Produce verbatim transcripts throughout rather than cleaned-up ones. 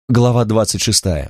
Глава двадцать шестая.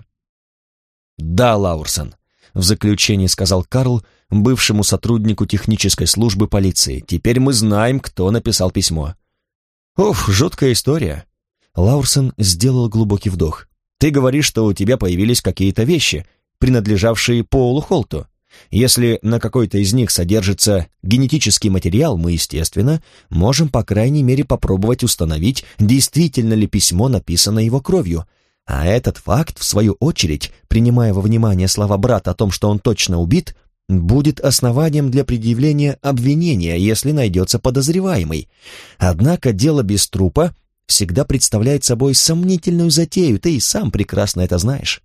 «Да, Лаурсон», — в заключении сказал Карл бывшему сотруднику технической службы полиции. «Теперь мы знаем, кто написал письмо». «Уф, жуткая история». Лаурсон сделал глубокий вдох. «Ты говоришь, что у тебя появились какие-то вещи, принадлежавшие Полу Холту. Если на какой-то из них содержится генетический материал, мы, естественно, можем, по крайней мере, попробовать установить, действительно ли письмо написано его кровью. А этот факт, в свою очередь, принимая во внимание слова брата о том, что он точно убит, будет основанием для предъявления обвинения, если найдется подозреваемый. Однако дело без трупа всегда представляет собой сомнительную затею, ты и сам прекрасно это знаешь».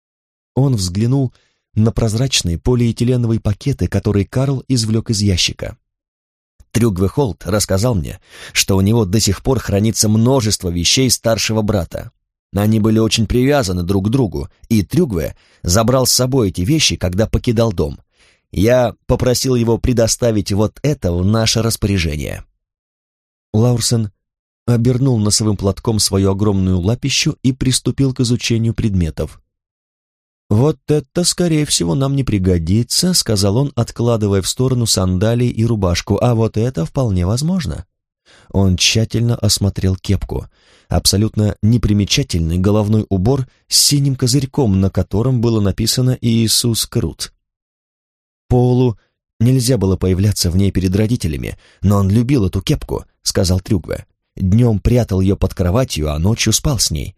Он взглянул на прозрачные полиэтиленовые пакеты, которые Карл извлек из ящика. «Трюгве Холт рассказал мне, что у него до сих пор хранится множество вещей старшего брата. Они были очень привязаны друг к другу, и Трюгве забрал с собой эти вещи, когда покидал дом. Я попросил его предоставить вот это в наше распоряжение». Лаурсон обернул носовым платком свою огромную лапищу и приступил к изучению предметов. «Вот это, скорее всего, нам не пригодится», — сказал он, откладывая в сторону сандалии и рубашку, «а вот это вполне возможно». Он тщательно осмотрел кепку. Абсолютно непримечательный головной убор с синим козырьком, на котором было написано «Иисус Крут». Полу нельзя было появляться в ней перед родителями, но он любил эту кепку, сказал Трюгве. Днем прятал ее под кроватью, а ночью спал с ней.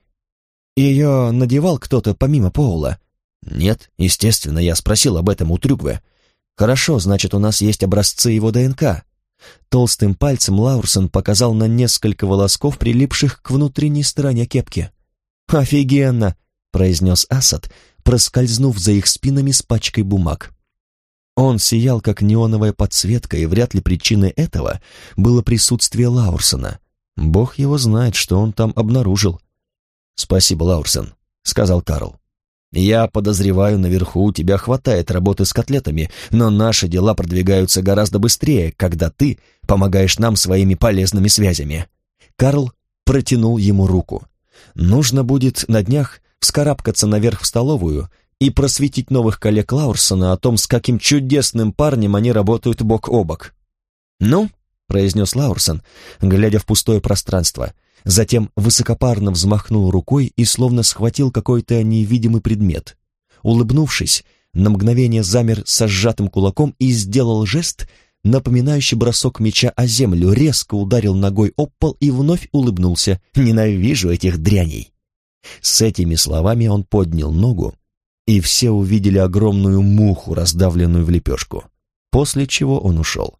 Ее надевал кто-то помимо Поула? Нет, естественно, я спросил об этом у Трюгве. Хорошо, значит, у нас есть образцы его ДНК. Толстым пальцем Лаурсон показал на несколько волосков, прилипших к внутренней стороне кепки. «Офигенно!» — произнес Асад, проскользнув за их спинами с пачкой бумаг. Он сиял, как неоновая подсветка, и вряд ли причиной этого было присутствие Лаурсона. Бог его знает, что он там обнаружил. «Спасибо, Лаурсон», — сказал Карл. «Я подозреваю, наверху у тебя хватает работы с котлетами, но наши дела продвигаются гораздо быстрее, когда ты помогаешь нам своими полезными связями». Карл протянул ему руку. «Нужно будет на днях вскарабкаться наверх в столовую и просветить новых коллег Лаурсона о том, с каким чудесным парнем они работают бок о бок». «Ну», — произнес Лаурсон, глядя в пустое пространство, затем высокопарно взмахнул рукой и словно схватил какой-то невидимый предмет. Улыбнувшись, на мгновение замер со сжатым кулаком и сделал жест, напоминающий бросок мяча о землю, резко ударил ногой об пол и вновь улыбнулся. «Ненавижу этих дряней!» С этими словами он поднял ногу, и все увидели огромную муху, раздавленную в лепешку, после чего он ушел.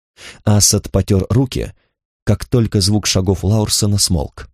Асад потер руки, как только звук шагов Лаурсона смолк.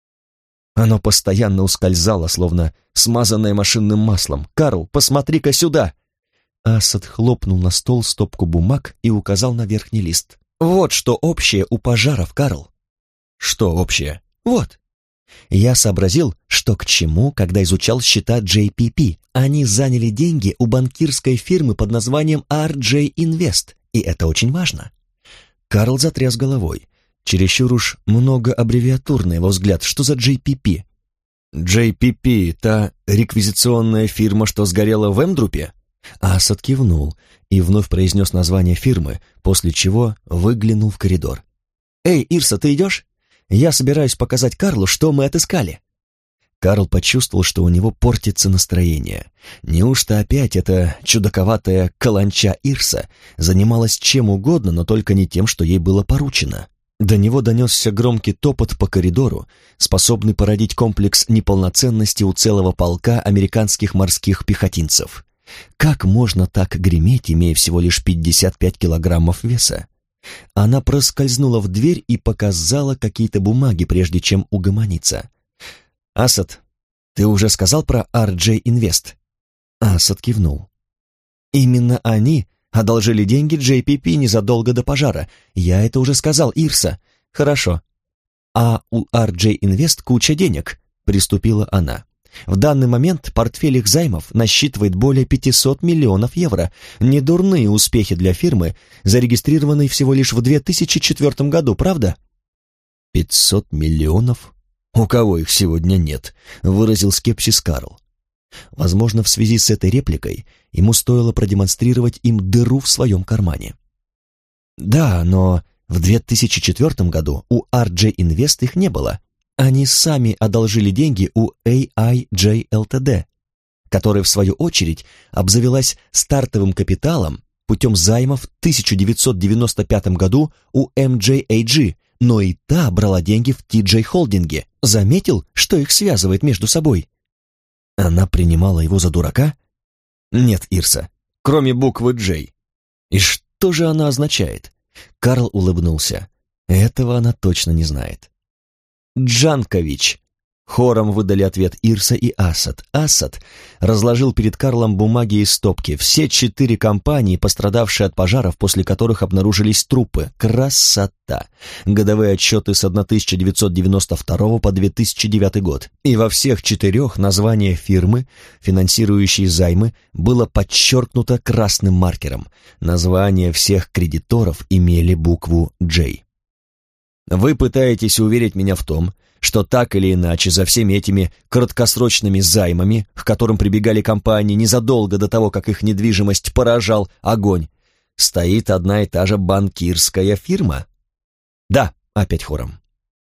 Оно постоянно ускользало, словно смазанное машинным маслом. «Карл, посмотри-ка сюда!» Асад хлопнул на стол стопку бумаг и указал на верхний лист. «Вот что общее у пожаров, Карл». «Что общее?» «Вот». Я сообразил, что к чему, когда изучал счета джей пи пи. Они заняли деньги у банкирской фирмы под названием ар джей Invest, и это очень важно. Карл затряс головой. Чересчур уж много аббревиатур, на его взгляд. Что за джей пи пи? джей пи пи — та реквизиционная фирма, что сгорела в Эмдрупе? Асад кивнул и вновь произнес название фирмы, после чего выглянул в коридор. «Эй, Ирса, ты идешь? Я собираюсь показать Карлу, что мы отыскали». Карл почувствовал, что у него портится настроение. Неужто опять эта чудаковатая каланча Ирса занималась чем угодно, но только не тем, что ей было поручено? До него донесся громкий топот по коридору, способный породить комплекс неполноценности у целого полка американских морских пехотинцев. Как можно так греметь, имея всего лишь пятьдесят пять килограммов веса? Она проскользнула в дверь и показала какие-то бумаги, прежде чем угомониться. «Асад, ты уже сказал про ар джей Invest?» Асад кивнул. «Именно они одолжили деньги джей пи пи незадолго до пожара. Я это уже сказал, Ирса». «Хорошо. А у ар джей Invest куча денег», — приступила она. «В данный момент портфель их займов насчитывает более пятисот миллионов евро. Недурные успехи для фирмы, зарегистрированной всего лишь в две тысячи четвёртом году, правда?» «Пятьсот миллионов? «У кого их сегодня нет?» — выразил скепсис Карл. Возможно, в связи с этой репликой ему стоило продемонстрировать им дыру в своем кармане. «Да, но в две тысячи четвёртом году у ар джей Invest их не было. Они сами одолжили деньги у эй ай джей Ltd, которая, в свою очередь, обзавелась стартовым капиталом путем займа в тысяча девятьсот девяносто пятом году у эм джей эй джи, но и та брала деньги в ти джей Холдинге. Заметил, что их связывает между собой?» Она принимала его за дурака? Нет, Ирса, кроме буквы «Джей». И что же она означает? Карл улыбнулся. Этого она точно не знает. «Джанкович», — хором выдали ответ Ирса и Асад. Асад разложил перед Карлом бумаги и стопки. Все четыре компании, пострадавшие от пожаров, после которых обнаружились трупы. Красота! Годовые отчеты с тысяча девятьсот девяносто второго по две тысячи девятый год. И во всех четырех название фирмы, финансирующей займы, было подчеркнуто красным маркером. Названия всех кредиторов имели букву «Джей». Вы пытаетесь уверить меня в том, что так или иначе за всеми этими краткосрочными займами, к которым прибегали компании незадолго до того, как их недвижимость поражал огонь, стоит одна и та же банкирская фирма? Да, опять хором.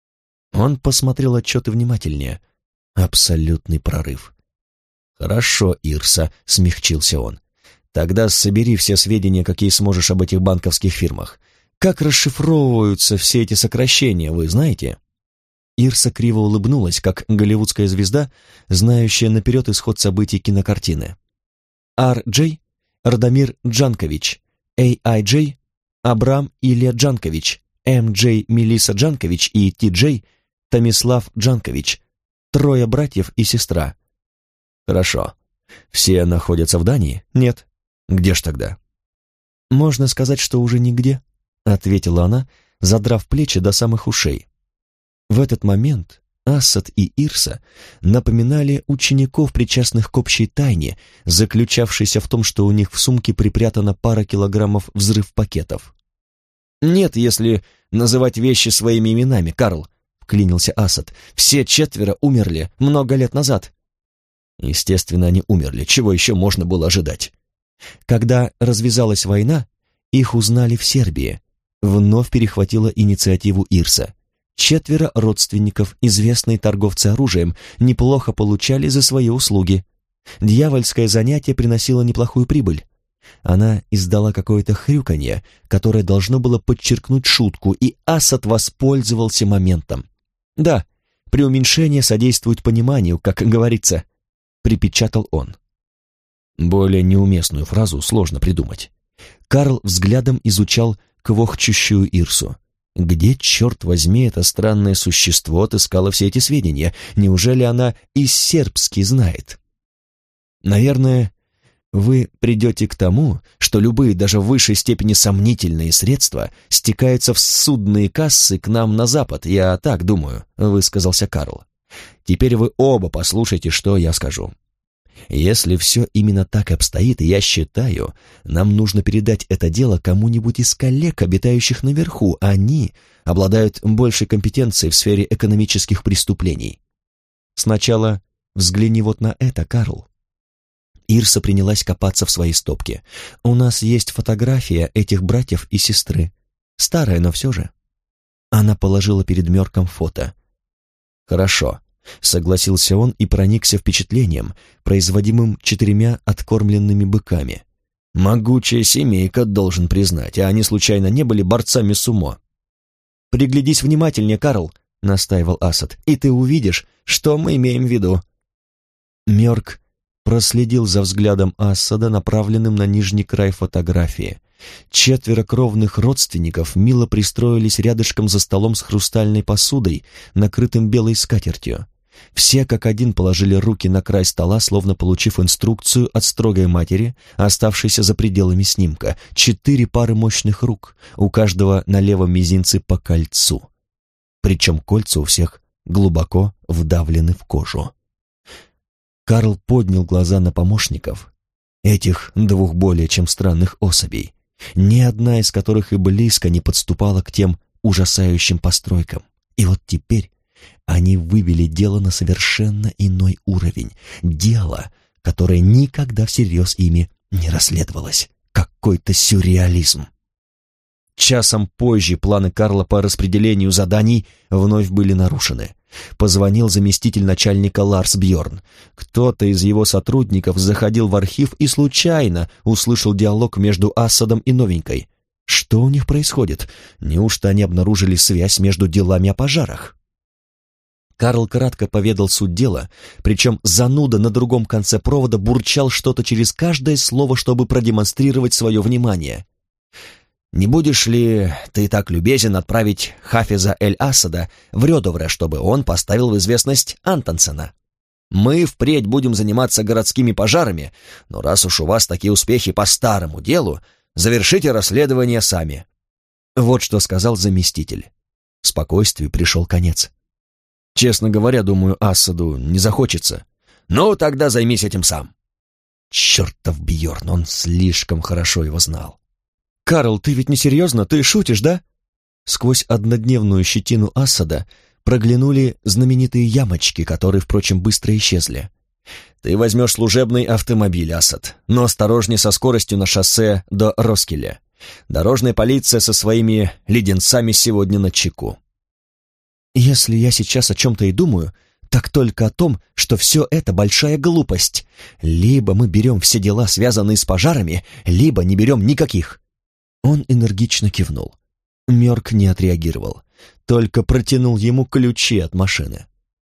Он посмотрел отчеты внимательнее. Абсолютный прорыв. Хорошо, Ирса, смягчился он. Тогда собери все сведения, какие сможешь об этих банковских фирмах. Как расшифровываются все эти сокращения, вы знаете? Ирса криво улыбнулась, как голливудская звезда, знающая наперед исход событий кинокартины. ар джей — Радомир Джанкович, эй ай джей — Абрам Илья Джанкович, эм джей — Мелисса Джанкович и ти джей — Томислав Джанкович, трое братьев и сестра. Хорошо. Все находятся в Дании? Нет. Где ж тогда? Можно сказать, что уже нигде, ответила она, задрав плечи до самых ушей. В этот момент Асад и Ирса напоминали учеников, причастных к общей тайне, заключавшейся в том, что у них в сумке припрятана пара килограммов взрыв-пакетов. «Нет, если называть вещи своими именами, Карл», — вклинился Асад. «Все четверо умерли много лет назад». Естественно, они умерли. Чего еще можно было ожидать? Когда развязалась война, их узнали в Сербии. Вновь перехватила инициативу Ирса. Четверо родственников, известные торговцы оружием, неплохо получали за свои услуги. Дьявольское занятие приносило неплохую прибыль. Она издала какое-то хрюканье, которое должно было подчеркнуть шутку, и Асад воспользовался моментом. «Да, преуменьшение содействует пониманию, как говорится», — припечатал он. Более неуместную фразу сложно придумать. Карл взглядом изучал квохчущую Ирсу. Где, черт возьми, это странное существо отыскало все эти сведения? Неужели она и сербский знает? Наверное, вы придете к тому, что любые, даже в высшей степени сомнительные средства стекаются в судные кассы к нам на запад, я так думаю, высказался Карл. Теперь вы оба послушайте, что я скажу. Если все именно так обстоит, я считаю, нам нужно передать это дело кому-нибудь из коллег, обитающих наверху. Они обладают большей компетенцией в сфере экономических преступлений. Сначала взгляни вот на это, Карл. Ирса принялась копаться в своей стопке. У нас есть фотография этих братьев и сестры. Старая, но все же. Она положила перед Мёрком фото. Хорошо. Согласился он и проникся впечатлением, производимым четырьмя откормленными быками. Могучая семейка, должен признать, а они случайно не были борцами сумо? «Приглядись внимательнее, Карл», — настаивал Асад, — «и ты увидишь, что мы имеем в виду». Мёрк проследил за взглядом Асада, направленным на нижний край фотографии. Четверо кровных родственников мило пристроились рядышком за столом с хрустальной посудой, накрытым белой скатертью. Все как один положили руки на край стола, словно получив инструкцию от строгой матери, оставшейся за пределами снимка. Четыре пары мощных рук, у каждого на левом мизинце по кольцу. Причем кольца у всех глубоко вдавлены в кожу. Карл поднял глаза на помощников, этих двух более чем странных особей, ни одна из которых и близко не подступала к тем ужасающим постройкам. И вот теперь Они вывели дело на совершенно иной уровень. Дело, которое никогда всерьез ими не расследовалось. Какой-то сюрреализм. Часом позже планы Карла по распределению заданий вновь были нарушены. Позвонил заместитель начальника Ларс Бьорн. Кто-то из его сотрудников заходил в архив и случайно услышал диалог между Ассадом и новенькой. Что у них происходит? Неужто они обнаружили связь между делами о пожарах? Карл кратко поведал суть дела, причем зануда на другом конце провода бурчал что-то через каждое слово, чтобы продемонстрировать свое внимание. «Не будешь ли ты так любезен отправить Хафиза Эль-Асада в Рёдовре, чтобы он поставил в известность Антонсена? Мы впредь будем заниматься городскими пожарами, но раз уж у вас такие успехи по старому делу, завершите расследование сами». Вот что сказал заместитель. Спокойствию пришел конец. «Честно говоря, думаю, Ассаду не захочется». «Ну, тогда займись этим сам». Чертов Бьорн, он слишком хорошо его знал. «Карл, ты ведь не серьезно? Ты шутишь, да?» Сквозь однодневную щетину Ассада проглянули знаменитые ямочки, которые, впрочем, быстро исчезли. «Ты возьмешь служебный автомобиль, Ассад, но осторожней со скоростью на шоссе до Роскеля. Дорожная полиция со своими леденцами сегодня на чеку». «Если я сейчас о чем-то и думаю, так только о том, что все это большая глупость. Либо мы берем все дела, связанные с пожарами, либо не берем никаких». Он энергично кивнул. Мёрк не отреагировал, только протянул ему ключи от машины.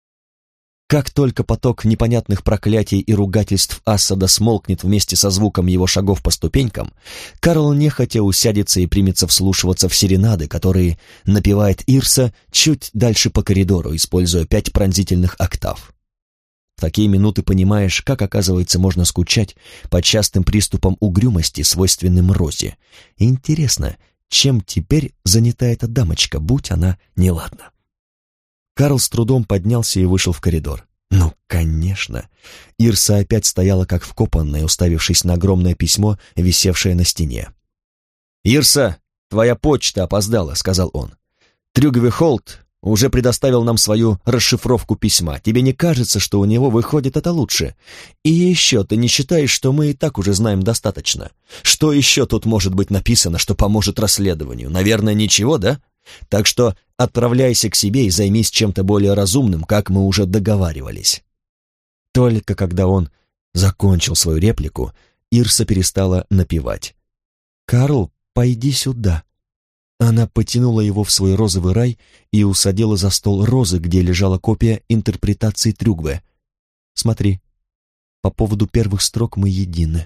Как только поток непонятных проклятий и ругательств Ассада смолкнет вместе со звуком его шагов по ступенькам, Карл нехотя усядется и примется вслушиваться в серенады, которые напевает Ирса чуть дальше по коридору, используя пять пронзительных октав. В такие минуты понимаешь, как, оказывается, можно скучать по частым приступам угрюмости, свойственным Розе. Интересно, чем теперь занята эта дамочка, будь она неладна? Карл с трудом поднялся и вышел в коридор. Ну, конечно. Ирса опять стояла как вкопанная, уставившись на огромное письмо, висевшее на стене. «Ирса, твоя почта опоздала», — сказал он. «Трюгве Холт уже предоставил нам свою расшифровку письма. Тебе не кажется, что у него выходит это лучше? И еще ты не считаешь, что мы и так уже знаем достаточно? Что еще тут может быть написано, что поможет расследованию? Наверное, ничего, да? Так что отправляйся к себе и займись чем-то более разумным, как мы уже договаривались». Только когда он закончил свою реплику, Ирса перестала напевать. «Карл, пойди сюда». Она потянула его в свой розовый рай и усадила за стол розы, где лежала копия интерпретации Трюгве. «Смотри, по поводу первых строк мы едины».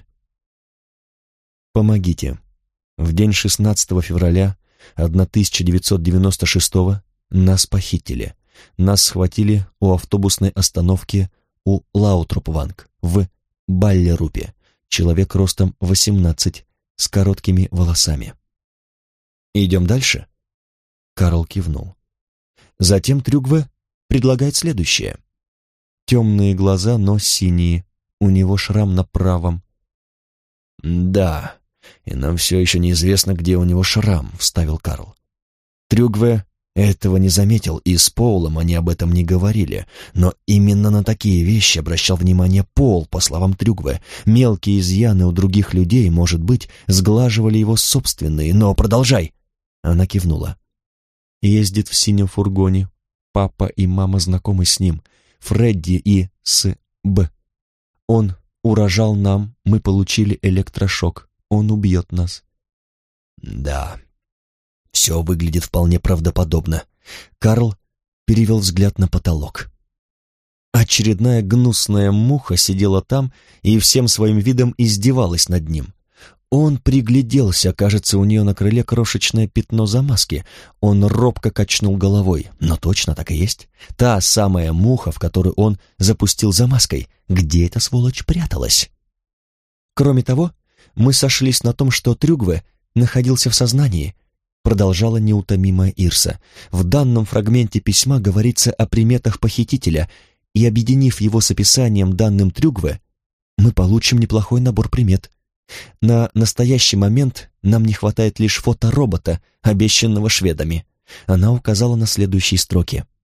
«Помогите. В день шестнадцатого февраля тысяча девятьсот девяносто шестого нас похитили. Нас схватили у автобусной остановки у Лаутропванг в Баллерупе. Человек ростом восемнадцать, с короткими волосами». «Идем дальше?» Карл кивнул. Затем Трюгве предлагает следующее. Темные глаза, но синие. У него шрам на правом. «Да, и нам все еще неизвестно, где у него шрам», — вставил Карл. Трюгве этого не заметил, и с Полом они об этом не говорили, но именно на такие вещи обращал внимание Пол, по словам Трюгве. Мелкие изъяны у других людей, может быть, сглаживали его собственные, но продолжай. Она кивнула. Ездит в синем фургоне. Папа и мама знакомы с ним. Фредди и с Б. Он угрожал нам, мы получили электрошок. Он убьет нас. Да, все выглядит вполне правдоподобно. Карл перевел взгляд на потолок. Очередная гнусная муха сидела там и всем своим видом издевалась над ним. Он пригляделся, кажется, у нее на крыле крошечное пятно замазки. Он робко качнул головой. Но точно так и есть. Та самая муха, в которую он запустил замазкой. Где эта сволочь пряталась? Кроме того, мы сошлись на том, что Трюгве находился в сознании, продолжала неутомимая Ирса. В данном фрагменте письма говорится о приметах похитителя, и, объединив его с описанием, данным Трюгве, мы получим неплохой набор примет. На настоящий момент нам не хватает лишь фоторобота, обещанного шведами. Она указала на следующие строки.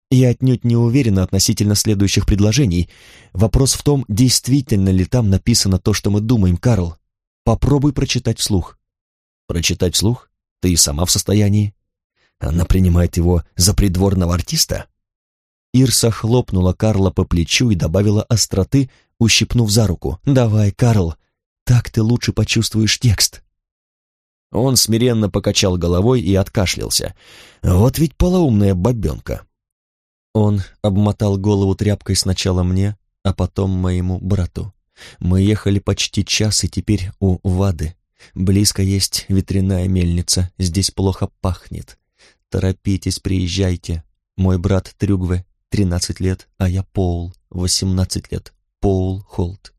Я отнюдь не уверена относительно следующих предложений. Вопрос в том, действительно ли там написано то, что мы думаем, Карл. Попробуй прочитать вслух». «Прочитать вслух? Ты и сама в состоянии?» Она принимает его за придворного артиста? Ирса хлопнула Карла по плечу и добавила остроты, ущипнув за руку. «Давай, Карл, так ты лучше почувствуешь текст». Он смиренно покачал головой и откашлялся. «Вот ведь полоумная бабенка». Он обмотал голову тряпкой сначала мне, а потом моему брату. Мы ехали почти час, и теперь у Вады. Близко есть ветряная мельница, здесь плохо пахнет. Торопитесь, приезжайте. Мой брат Трюгве, тринадцать лет, а я Поул, восемнадцать лет. Поул Холт.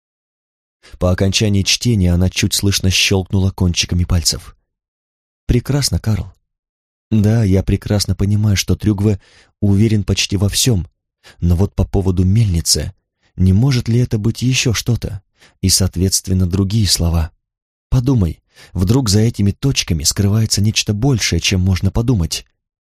По окончании чтения она чуть слышно щелкнула кончиками пальцев. «Прекрасно, Карл. Да, я прекрасно понимаю, что Трюгве уверен почти во всем, но вот по поводу мельницы, не может ли это быть еще что-то? И, соответственно, другие слова. Подумай, вдруг за этими точками скрывается нечто большее, чем можно подумать».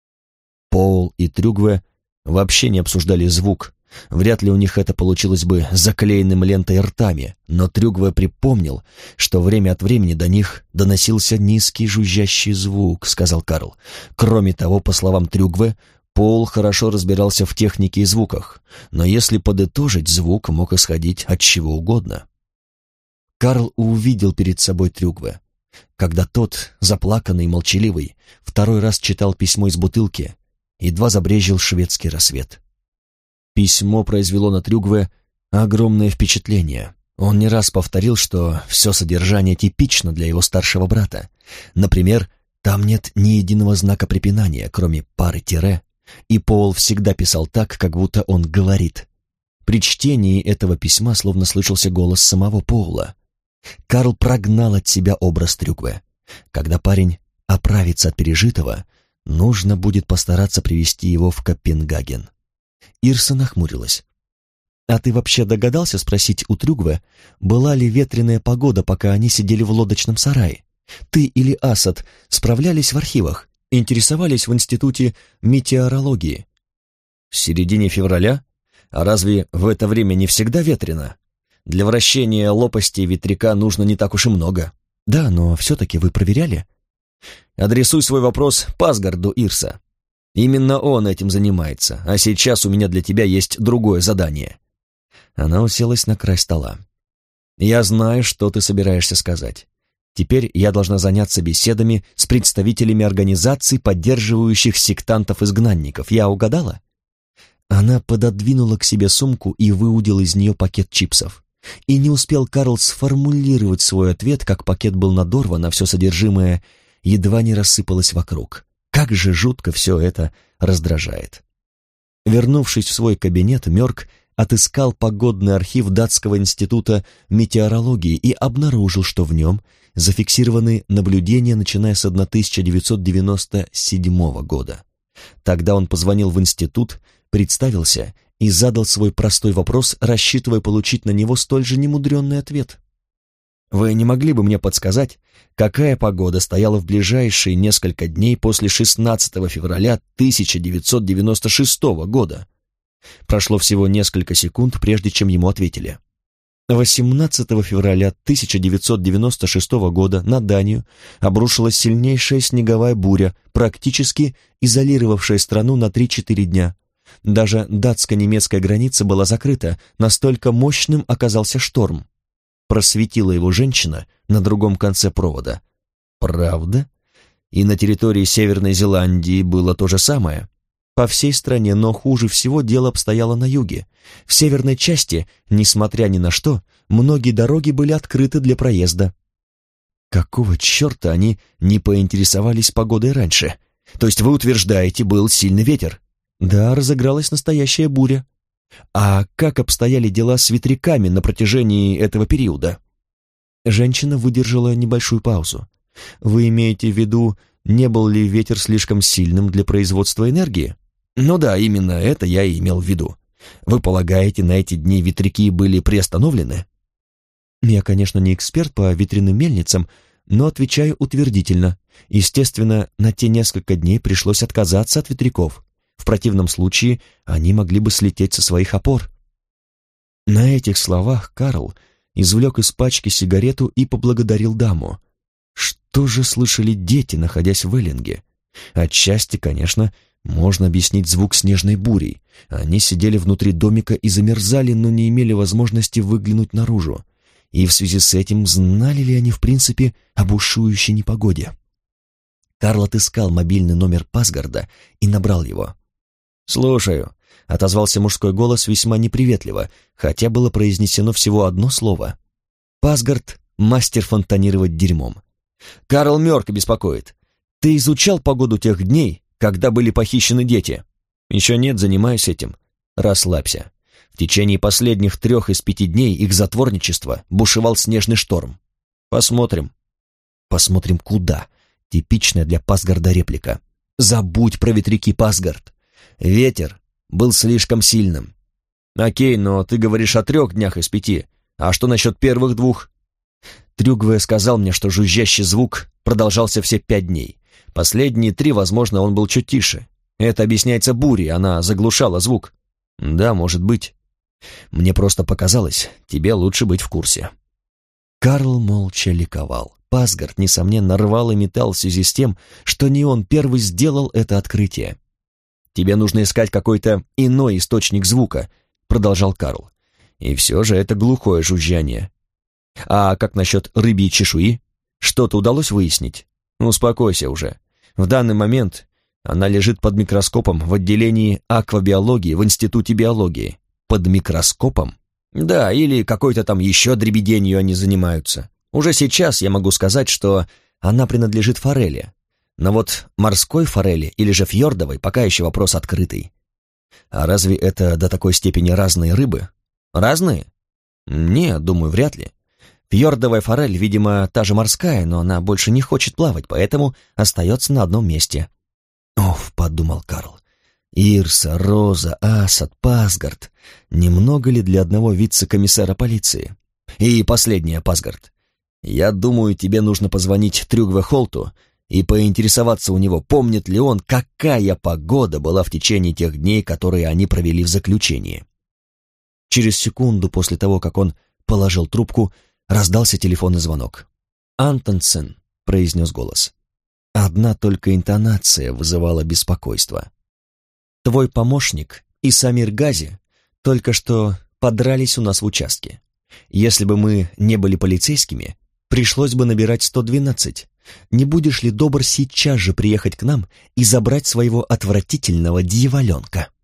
Поул и Трюгве вообще не обсуждали звук. Вряд ли у них это получилось бы заклеенным лентой ртами, но Трюгве припомнил, что время от времени до них доносился низкий жужжащий звук, сказал Карл. Кроме того, по словам Трюгве, Поул хорошо разбирался в технике и звуках, но если подытожить, звук мог исходить от чего угодно. Карл увидел перед собой Трюгве, когда тот, заплаканный и молчаливый, второй раз читал письмо из бутылки, едва забрезжил шведский рассвет. Письмо произвело на Трюгве огромное впечатление. Он не раз повторил, что все содержание типично для его старшего брата. Например, там нет ни единого знака препинания, кроме пары тире, и Поул всегда писал так, как будто он говорит. При чтении этого письма словно слышался голос самого Поула. Карл прогнал от себя образ Трюгве. Когда парень оправится от пережитого, нужно будет постараться привести его в Копенгаген. Ирса нахмурилась. «А ты вообще догадался спросить у Трюгве, была ли ветреная погода, пока они сидели в лодочном сарае? Ты или Асад справлялись в архивах, интересовались в институте метеорологии?» «В середине февраля? А разве в это время не всегда ветрено? Для вращения лопастей ветряка нужно не так уж и много». «Да, но все-таки вы проверяли?» «Адресуй свой вопрос Пасгарду, Ирса. Именно он этим занимается, а сейчас у меня для тебя есть другое задание». Она уселась на край стола. «Я знаю, что ты собираешься сказать. Теперь я должна заняться беседами с представителями организаций, поддерживающих сектантов-изгнанников. Я угадала?» Она пододвинула к себе сумку и выудила из нее пакет чипсов. И не успел Карл сформулировать свой ответ, как пакет был надорван, а все содержимое едва не рассыпалось вокруг. Как же жутко все это раздражает. Вернувшись в свой кабинет, Мёрк отыскал погодный архив Датского института метеорологии и обнаружил, что в нем зафиксированы наблюдения, начиная с тысяча девятьсот девяносто седьмого года. Тогда он позвонил в институт, представился и задал свой простой вопрос, рассчитывая получить на него столь же немудренный ответ. «Вы не могли бы мне подсказать, какая погода стояла в ближайшие несколько дней после шестнадцатого февраля тысяча девятьсот девяносто шестого года?» Прошло всего несколько секунд, прежде чем ему ответили. восемнадцатого февраля тысяча девятьсот девяносто шестого года на Данию обрушилась сильнейшая снеговая буря, практически изолировавшая страну на три-четыре дня. Даже датско-немецкая граница была закрыта, настолько мощным оказался шторм. Просветила его женщина на другом конце провода. «Правда? И на территории Северной Зеландии было то же самое?» «По всей стране, но хуже всего дело обстояло на юге. В северной части, несмотря ни на что, многие дороги были открыты для проезда». «Какого черта они не поинтересовались погодой раньше? То есть вы утверждаете, был сильный ветер?» «Да, разыгралась настоящая буря». «А как обстояли дела с ветряками на протяжении этого периода?» Женщина выдержала небольшую паузу. «Вы имеете в виду, не был ли ветер слишком сильным для производства энергии?» «Ну да, именно это я и имел в виду. Вы полагаете, на эти дни ветряки были приостановлены?» «Я, конечно, не эксперт по ветряным мельницам, но отвечаю утвердительно. Естественно, на те несколько дней пришлось отказаться от ветряков. В противном случае они могли бы слететь со своих опор. На этих словах Карл извлек из пачки сигарету и поблагодарил даму. Что же слышали дети, находясь в Эллинге? Отчасти, конечно, можно объяснить звук снежной бури. Они сидели внутри домика и замерзали, но не имели возможности выглянуть наружу. И в связи с этим знали ли они в принципе о бушующей непогоде? Карл отыскал мобильный номер Пасгарда и набрал его. «Слушаю», — отозвался мужской голос весьма неприветливо, хотя было произнесено всего одно слово. Пасгард — мастер фонтанировать дерьмом. «Карл Мёрк беспокоит. Ты изучал погоду тех дней, когда были похищены дети?» «Еще нет, занимаюсь этим». «Расслабься. В течение последних трех из пяти дней их затворничества бушевал снежный шторм. Посмотрим». «Посмотрим куда?» Типичная для Пасгарда реплика. «Забудь про ветряки, Пасгард. Ветер был слишком сильным». «Окей, но ты говоришь о трех днях из пяти. А что насчет первых двух?» Трюгве сказал мне, что жужжащий звук продолжался все пять дней. Последние три, возможно, он был чуть тише. Это объясняется бурей, она заглушала звук. Да, может быть. Мне просто показалось, тебе лучше быть в курсе. Карл молча ликовал. Пасгард, несомненно, рвал и металл в связи с тем, что не он первый сделал это открытие. «Тебе нужно искать какой-то иной источник звука», — продолжал Карл. «И все же это глухое жужжание. А как насчет рыбьей чешуи? Что-то удалось выяснить? Успокойся уже. В данный момент она лежит под микроскопом в отделении аквабиологии в Институте биологии». «Под микроскопом?» «Да, или какой-то там еще дребеденью они занимаются. Уже сейчас я могу сказать, что она принадлежит форели. Но вот морской форели или же фьордовой пока еще вопрос открытый». «А разве это до такой степени разные рыбы?» «Разные?» «Нет, думаю, вряд ли. Фьордовая форель, видимо, та же морская, но она больше не хочет плавать, поэтому остается на одном месте». «Оф», — подумал Карл, — «Ирса, Роза, Асад, Пасгард. Немного ли для одного вице-комиссара полиции?» «И последнее, Пасгард. Я думаю, тебе нужно позвонить Трюгве Холту и поинтересоваться у него, помнит ли он, какая погода была в течение тех дней, которые они провели в заключении». Через секунду после того, как он положил трубку, раздался телефонный звонок. «Антонсен», — произнес голос. Одна только интонация вызывала беспокойство. «Твой помощник и Самир Гази только что подрались у нас в участке. Если бы мы не были полицейскими, пришлось бы набирать сто двенадцать. Не будешь ли добр сейчас же приехать к нам и забрать своего отвратительного дьяволенка?»